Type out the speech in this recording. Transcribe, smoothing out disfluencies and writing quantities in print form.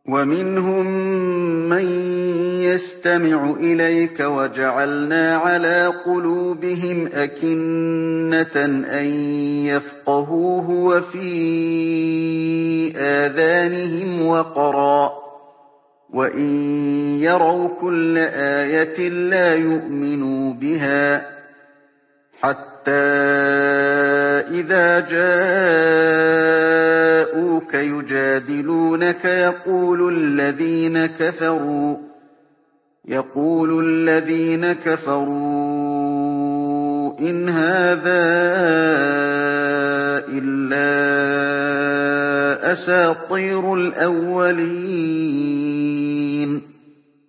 وَمِنْهُم مَّن يَسْتَمِعُ إِلَيْكَ وَجَعَلْنَا عَلَىٰ قُلُوبِهِمْ أَكِنَّةً أَن يَفْقَهُوهُ وَفِي آذَانِهِمْ وَقْرًا ۚ وَإِن يَرَوْا كُلَّ آيَةٍ لَّا يُؤْمِنُوا بِهَا ۚ حَتَّىٰ إِذَا جَاءُوكَ يُجَادِلُونَكَ يَقُولُ الَّذِينَ كَفَرُوا إِنْ هَٰذَا إِلَّا أَسَاطِيرُ الْأَوَّلِينَ